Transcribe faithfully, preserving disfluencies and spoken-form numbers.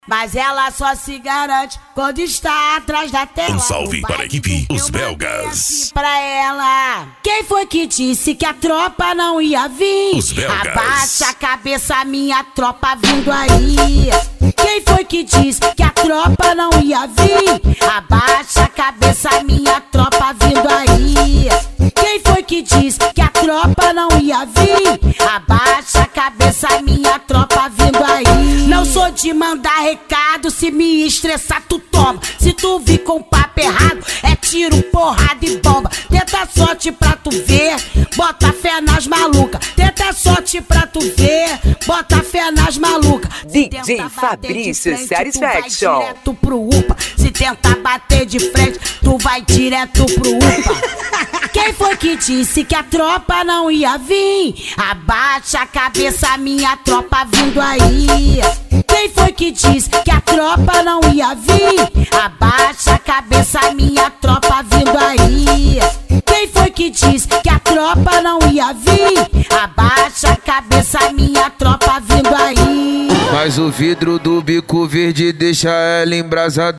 Mas ela só se garante quando está atrás da tela. Um salve para a equipe, os belgas. Assim pra ela. Quem foi que disse que a tropa não ia vir? Os belgas. Abaixa a cabeça, minha tropa vindo aí. Quem foi que disse que a tropa não ia vir? Abaixa a cabeça, minha tropa vindo aí. Quem foi que disse que a tropa não ia vir? Abaixa a cabeça, minha tropa vindo aí. Não sou de mandar recado, se me estressar tu toma. Se tu vir com papo errado, é tiro, porrada e bomba. Tenta sorte pra tu ver, bota fé nas malucas. Tenta sorte pra tu ver, bota fé nas malucas. D J Fabrício Satisfaction. Direto pro UPA. Se tentar bater de frente, tu vai direto pro UPA. Quem foi que disse que a tropa não ia vir? Abaixa a cabeça, minha tropa vindo aí. Quem foi que disse que a tropa não ia vir? Abaixa a cabeça, minha tropa vindo aí. Quem foi que disse que a tropa não ia vir? Abaixa a cabeça, minha tropa vindo aí. Mas o vidro do bico verde deixa ela embrasada.